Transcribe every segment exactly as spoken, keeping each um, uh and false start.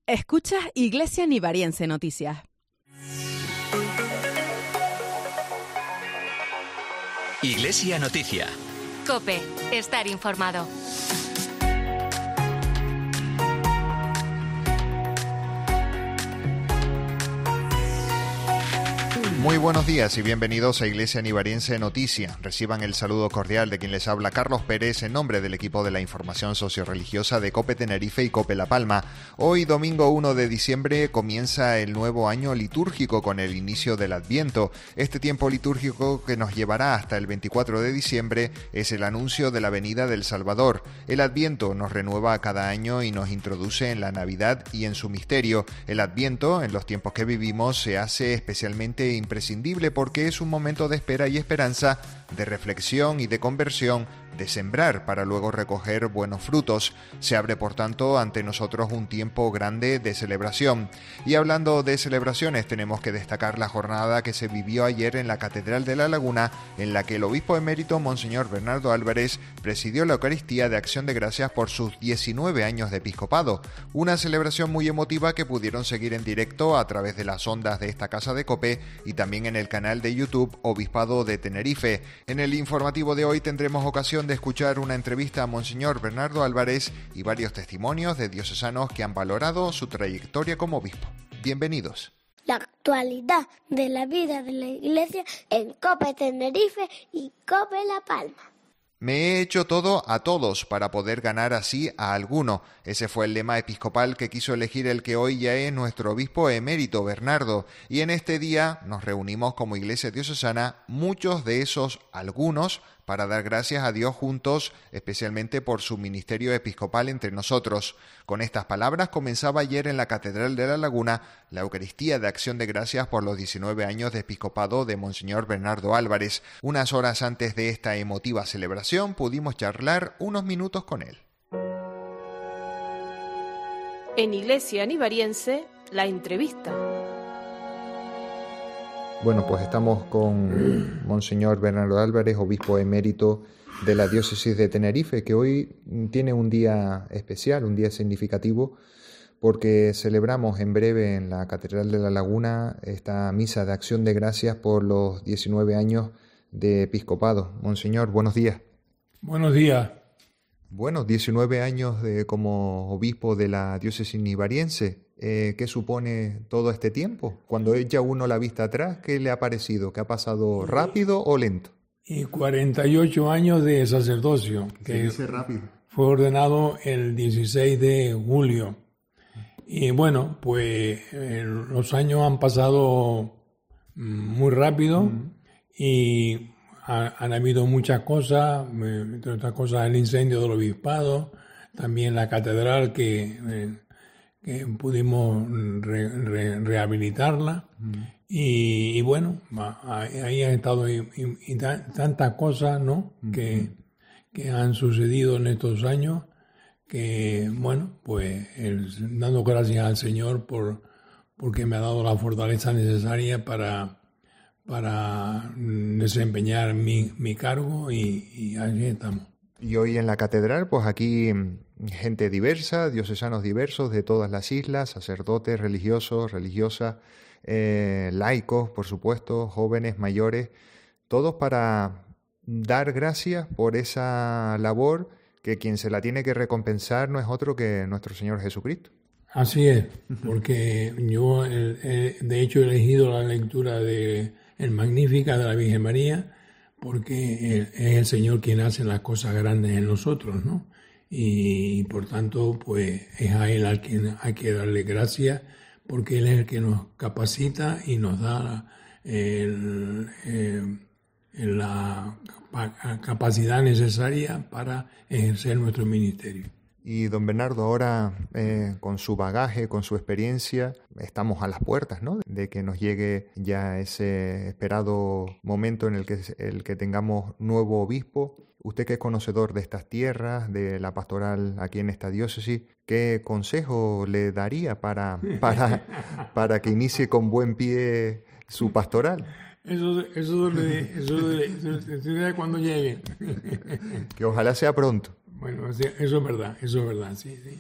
Escuchas Iglesia Nivariense Noticias. Iglesia Noticia. COPE. Estar informado. Muy buenos días y bienvenidos a Iglesia Nivariense Noticia. Reciban el saludo cordial de quien les habla, Carlos Pérez, en nombre del equipo de la información socioreligiosa de COPE Tenerife y COPE La Palma. Hoy, domingo uno de diciembre, comienza el nuevo año litúrgico con el inicio del Adviento. Este tiempo litúrgico, que nos llevará hasta el veinticuatro de diciembre, es el anuncio de la venida del Salvador. El Adviento nos renueva cada año y nos introduce en la Navidad y en su misterio. El Adviento, en los tiempos que vivimos, se hace especialmente impresionante imprescindible porque es un momento de espera y esperanza, de reflexión y de conversión, de sembrar para luego recoger buenos frutos. Se abre, por tanto, ante nosotros un tiempo grande de celebración. Y hablando de celebraciones, tenemos que destacar la jornada que se vivió ayer en la Catedral de La Laguna, en la que el obispo emérito Monseñor Bernardo Álvarez presidió la Eucaristía de Acción de Gracias por sus diecinueve años de episcopado. Una celebración muy emotiva que pudieron seguir en directo a través de las ondas de esta casa de COPE y también en el canal de YouTube Obispado de Tenerife. En el informativo de hoy tendremos ocasión de escuchar una entrevista a Monseñor Bernardo Álvarez y varios testimonios de diocesanos que han valorado su trayectoria como obispo. Bienvenidos. La actualidad de la vida de la Iglesia en COPE Tenerife y COPE La Palma. Me he hecho todo a todos para poder ganar así a alguno. Ese fue el lema episcopal que quiso elegir el que hoy ya es nuestro obispo emérito, Bernardo. Y en este día nos reunimos como Iglesia Diocesana, muchos de esos algunos, para dar gracias a Dios juntos, especialmente por su ministerio episcopal entre nosotros. Con estas palabras comenzaba ayer en la Catedral de La Laguna la Eucaristía de Acción de Gracias por los diecinueve años de episcopado de Monseñor Bernardo Álvarez. Unas horas antes de esta emotiva celebración pudimos charlar unos minutos con él. En Iglesia Nivariense, la entrevista. Bueno, pues estamos con Monseñor Bernardo Álvarez, obispo emérito de la diócesis de Tenerife, que hoy tiene un día especial, un día significativo, porque celebramos en breve en la Catedral de La Laguna esta misa de acción de gracias por los diecinueve años de episcopado. Monseñor, buenos días. Buenos días. Bueno, diecinueve años de, como obispo de la diócesis nivariense. Eh, ¿Qué supone todo este tiempo? Cuando echa uno la vista atrás, ¿qué le ha parecido? ¿Que ha pasado rápido o lento? Y cuarenta y ocho años de sacerdocio, que dice rápido. Fue ordenado el dieciséis de julio. Y bueno, pues eh, los años han pasado muy rápido uh-huh. y ha, han habido muchas cosas, entre otras cosas el incendio del obispado, también la catedral que... Eh, que pudimos re, re, rehabilitarla mm. y, y bueno, ahí han estado y, y, y tantas cosas, ¿no? Mm. que, que han sucedido en estos años que, bueno, pues el, dando gracias al Señor por porque me ha dado la fortaleza necesaria para, para desempeñar mi, mi cargo y, y allí estamos. Y hoy en la catedral, pues aquí gente diversa, diocesanos diversos de todas las islas, sacerdotes, religiosos, religiosas, eh, laicos, por supuesto, jóvenes, mayores, todos para dar gracias por esa labor que quien se la tiene que recompensar no es otro que nuestro Señor Jesucristo. Así es, porque yo eh, de hecho he elegido la lectura de el Magnífica de la Virgen María, porque es el Señor quien hace las cosas grandes en nosotros, ¿no? Y por tanto, pues es a Él al quien hay que darle gracias, porque Él es el que nos capacita y nos da el, el, la capacidad necesaria para ejercer nuestro ministerio. Y don Bernardo, ahora eh, con su bagaje, con su experiencia, estamos a las puertas, ¿no?, de que nos llegue ya ese esperado momento en el que, el que tengamos nuevo obispo. Usted, que es conocedor de estas tierras, de la pastoral aquí en esta diócesis, ¿qué consejo le daría para, para, para que inicie con buen pie su pastoral? Eso, eso, le, eso, le, eso, eso cuando llegue. Que ojalá sea pronto. Bueno, eso es verdad, eso es verdad, sí, sí.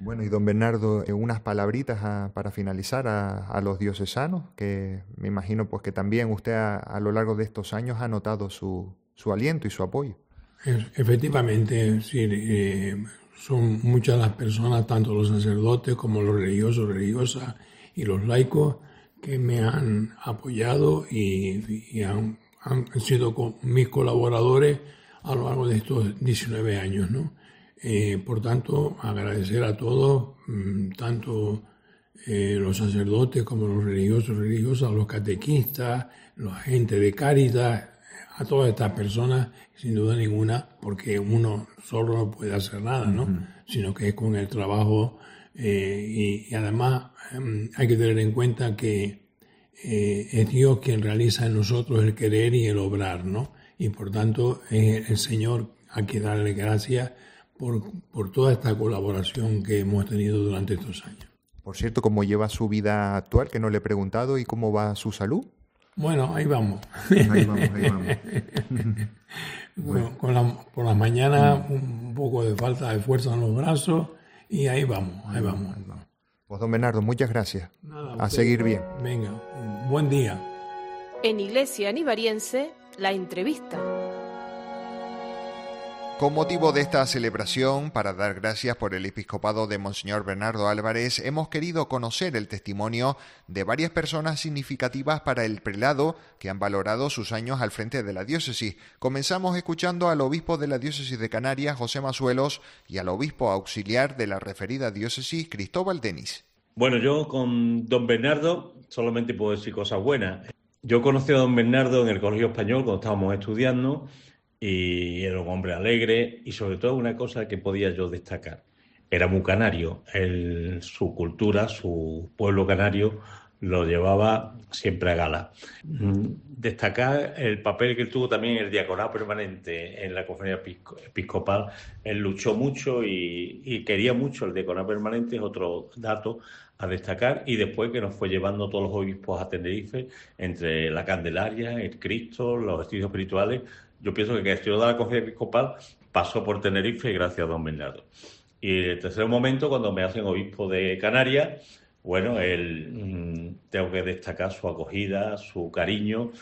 Bueno, y don Bernardo, eh, unas palabritas a, para finalizar a, a los diocesanos, que me imagino pues que también usted a, a lo largo de estos años ha notado su, su aliento y su apoyo. Efectivamente, sí, eh, son muchas las personas, tanto los sacerdotes como los religiosos, religiosas y los laicos, que me han apoyado y, y han, han sido con mis colaboradores a lo largo de estos diecinueve años, ¿no? Eh, por tanto, agradecer a todos, tanto eh, los sacerdotes como los religiosos, religiosas, los catequistas, la gente de Cáritas, a todas estas personas, sin duda ninguna, porque uno solo no puede hacer nada, ¿no? Uh-huh. Sino que es con el trabajo eh, y, y además eh, hay que tener en cuenta que eh, es Dios quien realiza en nosotros el querer y el obrar, ¿no? Y por tanto es el Señor a quien darle gracias Por, por toda esta colaboración que hemos tenido durante estos años. Por cierto, ¿cómo lleva su vida actual? Que no le he preguntado. ¿Y cómo va su salud? Bueno, ahí vamos. Ahí vamos, ahí vamos. Bueno, con la, por las mañanas un poco de falta de fuerza en los brazos y ahí vamos, ahí, ahí vamos. vamos. Ahí vamos. Pues don Bernardo, muchas gracias. Nada, a seguir bien. Venga, buen día. En Iglesia Anivariense, la entrevista. Con motivo de esta celebración, para dar gracias por el episcopado de Monseñor Bernardo Álvarez, hemos querido conocer el testimonio de varias personas significativas para el prelado que han valorado sus años al frente de la diócesis. Comenzamos escuchando al obispo de la diócesis de Canarias, José Masuelos, y al obispo auxiliar de la referida diócesis, Cristóbal Denis. Bueno, yo con don Bernardo solamente puedo decir cosas buenas. Yo conocí a don Bernardo en el Colegio Español cuando estábamos estudiando, y era un hombre alegre y sobre todo una cosa que podía yo destacar. Era muy canario, Él, su cultura, su pueblo canario lo llevaba siempre a gala. Destacar el papel que él tuvo también en el diaconado permanente en la conferencia episcopal. Él luchó mucho y, y quería mucho el diaconado permanente, es otro dato a destacar, y después que nos fue llevando todos los obispos a Tenerife, entre la Candelaria, el Cristo, los estudios espirituales. Yo pienso que el estudio de la conferencia episcopal pasó por Tenerife gracias a don Bernardo. Y en el tercer momento, cuando me hacen obispo de Canarias, bueno, él, mmm, tengo que destacar su acogida, su cariño,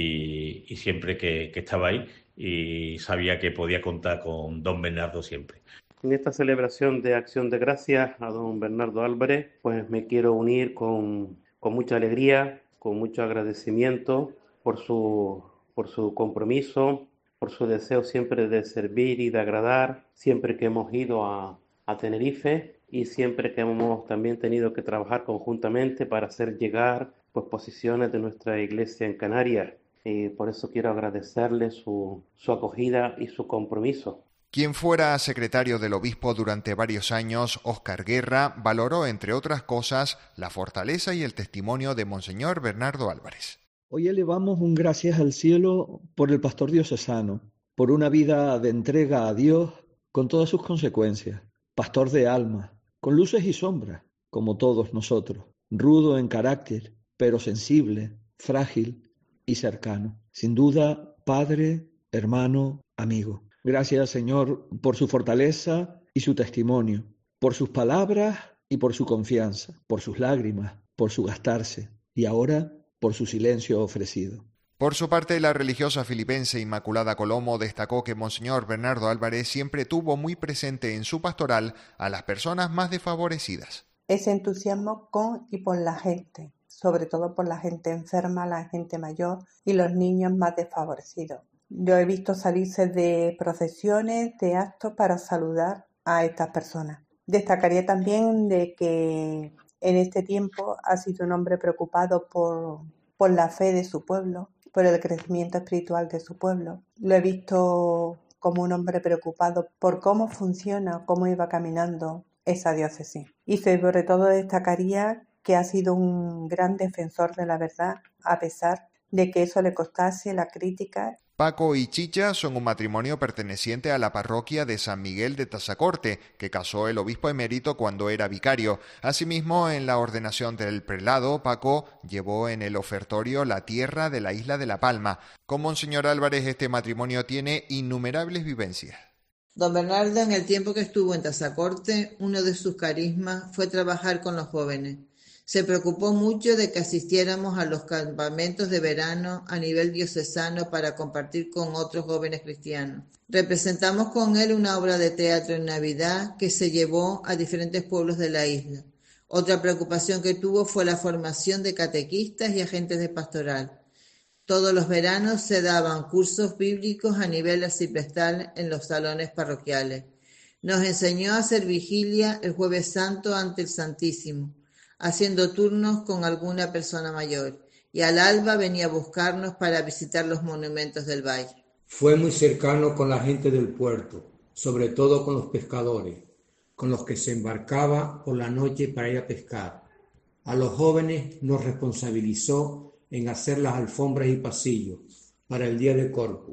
y, y siempre que, que estaba ahí, y sabía que podía contar con don Bernardo siempre. En esta celebración de Acción de Gracias a don Bernardo Álvarez, pues me quiero unir con, con mucha alegría, con mucho agradecimiento por su, por su compromiso, por su deseo siempre de servir y de agradar, siempre que hemos ido a, a Tenerife y siempre que hemos también tenido que trabajar conjuntamente para hacer llegar pues, posiciones de nuestra iglesia en Canarias. Y por eso quiero agradecerle su, su acogida y su compromiso. Quien fuera secretario del obispo durante varios años, Óscar Guerra, valoró, entre otras cosas, la fortaleza y el testimonio de Monseñor Bernardo Álvarez. Hoy elevamos un gracias al cielo por el pastor diocesano, por una vida de entrega a Dios con todas sus consecuencias, pastor de alma, con luces y sombras, como todos nosotros, rudo en carácter, pero sensible, frágil y cercano. Sin duda, padre, hermano, amigo. Gracias, Señor, por su fortaleza y su testimonio, por sus palabras y por su confianza, por sus lágrimas, por su gastarse y ahora por su silencio ofrecido. Por su parte, la religiosa filipense Inmaculada Colomo destacó que Monseñor Bernardo Álvarez siempre tuvo muy presente en su pastoral a las personas más desfavorecidas. Ese entusiasmo con y por la gente, sobre todo por la gente enferma, la gente mayor y los niños más desfavorecidos. Yo he visto salirse de procesiones, de actos para saludar a estas personas. Destacaría también de que en este tiempo ha sido un hombre preocupado por, por la fe de su pueblo, por el crecimiento espiritual de su pueblo. Lo he visto como un hombre preocupado por cómo funciona, cómo iba caminando esa diócesis. Y sobre todo destacaría que ha sido un gran defensor de la verdad, a pesar de que eso le costase la crítica. Paco y Chicha son un matrimonio perteneciente a la parroquia de San Miguel de Tazacorte, que casó el obispo emérito cuando era vicario. Asimismo, en la ordenación del prelado, Paco llevó en el ofertorio la tierra de la isla de La Palma. Con Monseñor Álvarez, este matrimonio tiene innumerables vivencias. Don Bernardo, en el tiempo que estuvo en Tazacorte, uno de sus carismas fue trabajar con los jóvenes. Se preocupó mucho de que asistiéramos a los campamentos de verano a nivel diocesano para compartir con otros jóvenes cristianos. Representamos con él una obra de teatro en Navidad que se llevó a diferentes pueblos de la isla. Otra preocupación que tuvo fue la formación de catequistas y agentes de pastoral. Todos los veranos se daban cursos bíblicos a nivel arciprestal en los salones parroquiales. Nos enseñó a hacer vigilia el Jueves Santo ante el Santísimo, haciendo turnos con alguna persona mayor, y al alba venía a buscarnos para visitar los monumentos del valle. Fue muy cercano con la gente del puerto, sobre todo con los pescadores, con los que se embarcaba por la noche para ir a pescar. A los jóvenes nos responsabilizó en hacer las alfombras y pasillos para el día de Corpus,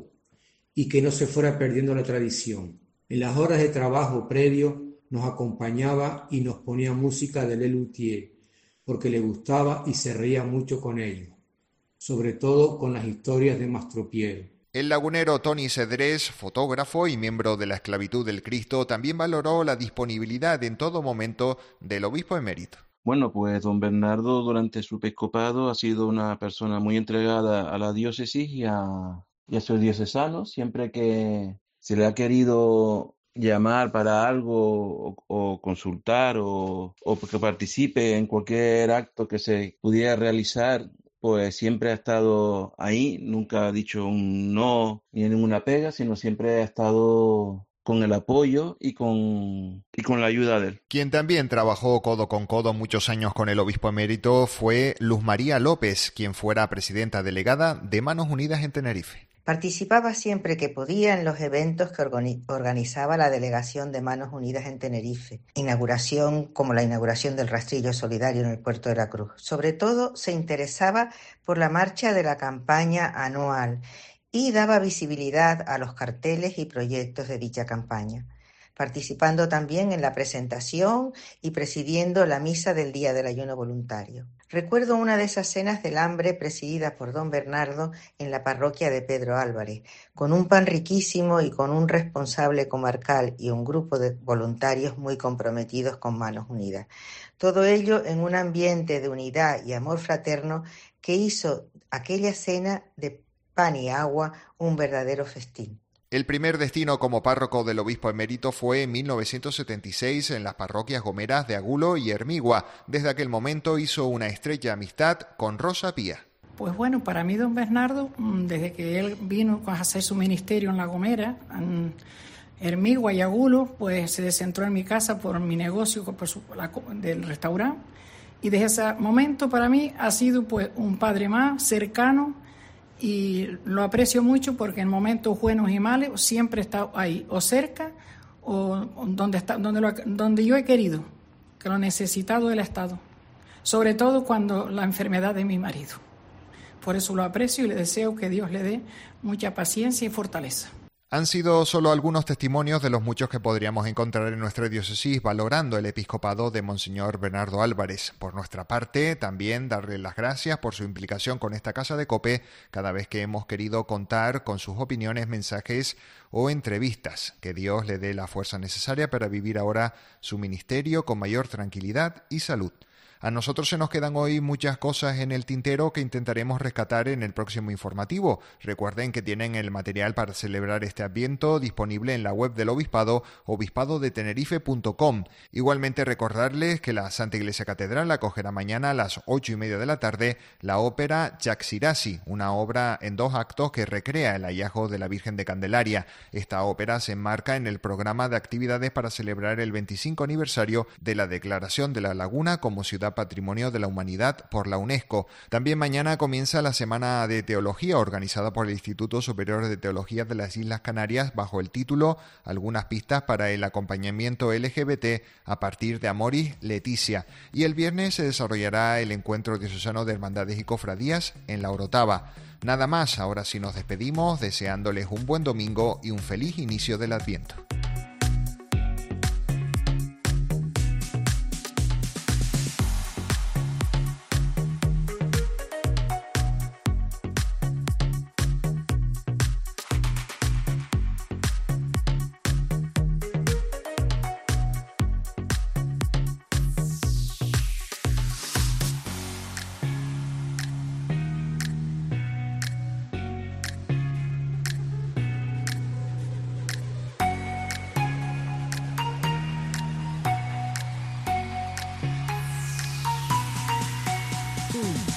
y que no se fuera perdiendo la tradición. En las horas de trabajo previo nos acompañaba y nos ponía música de Lelutier, porque le gustaba y se reía mucho con ellos, sobre todo con las historias de Mastropiero. El lagunero Tony Cedrés, fotógrafo y miembro de la Esclavitud del Cristo, también valoró la disponibilidad en todo momento del obispo emérito. Bueno, pues don Bernardo durante su episcopado ha sido una persona muy entregada a la diócesis y a, y a sus diocesanos. Siempre que se le ha querido llamar para algo o, o consultar o, o que participe en cualquier acto que se pudiera realizar, pues siempre ha estado ahí, nunca ha dicho un no ni ninguna pega, sino siempre ha estado con el apoyo y con, y con la ayuda de él. Quien también trabajó codo con codo muchos años con el obispo emérito fue Luz María López, quien fuera presidenta delegada de Manos Unidas en Tenerife. Participaba siempre que podía en los eventos que organizaba la delegación de Manos Unidas en Tenerife, inauguración como la inauguración del rastrillo solidario en el puerto de la Cruz. Sobre todo se interesaba por la marcha de la campaña anual y daba visibilidad a los carteles y proyectos de dicha campaña, participando también en la presentación y presidiendo la misa del Día del Ayuno Voluntario. Recuerdo una de esas cenas del hambre presidida por don Bernardo en la parroquia de Pedro Álvarez, con un pan riquísimo y con un responsable comarcal y un grupo de voluntarios muy comprometidos con Manos Unidas. Todo ello en un ambiente de unidad y amor fraterno que hizo aquella cena de pan y agua un verdadero festín. El primer destino como párroco del obispo emérito fue en mil novecientos setenta y seis en las parroquias gomeras de Agulo y Hermigua. Desde aquel momento hizo una estrecha amistad con Rosa Pía. Pues bueno, para mí don Bernardo, desde que él vino a hacer su ministerio en La Gomera, en Hermigua y Agulo, pues se centró en mi casa por mi negocio por su, la, del restaurante, y desde ese momento para mí ha sido pues un padre más cercano, y lo aprecio mucho porque en momentos buenos y malos siempre está ahí, o cerca, o donde, está, donde, lo, donde yo he querido, que lo he necesitado él ha estado, sobre todo cuando la enfermedad de mi marido. Por eso lo aprecio y le deseo que Dios le dé mucha paciencia y fortaleza. Han sido solo algunos testimonios de los muchos que podríamos encontrar en nuestra diócesis valorando el episcopado de Monseñor Bernardo Álvarez. Por nuestra parte, también darle las gracias por su implicación con esta casa de COPE cada vez que hemos querido contar con sus opiniones, mensajes o entrevistas. Que Dios le dé la fuerza necesaria para vivir ahora su ministerio con mayor tranquilidad y salud. A nosotros se nos quedan hoy muchas cosas en el tintero que intentaremos rescatar en el próximo informativo. Recuerden que tienen el material para celebrar este Adviento disponible en la web del Obispado, obispado de tenerife punto com. Igualmente recordarles que la Santa Iglesia Catedral acogerá mañana a las ocho y media de la tarde la ópera Chaxirasi, una obra en dos actos que recrea el hallazgo de la Virgen de Candelaria. Esta ópera se enmarca en el programa de actividades para celebrar el veinticinco aniversario de la Declaración de la Laguna como ciudad Patrimonio de la Humanidad por la UNESCO. También mañana comienza la Semana de Teología organizada por el Instituto Superior de Teología de las Islas Canarias bajo el título Algunas pistas para el acompañamiento L G B T a partir de Amoris Leticia. Y el viernes se desarrollará el encuentro diocesano de hermandades y cofradías en la Orotava. Nada más, ahora sí nos despedimos deseándoles un buen domingo y un feliz inicio del Adviento. Thank you.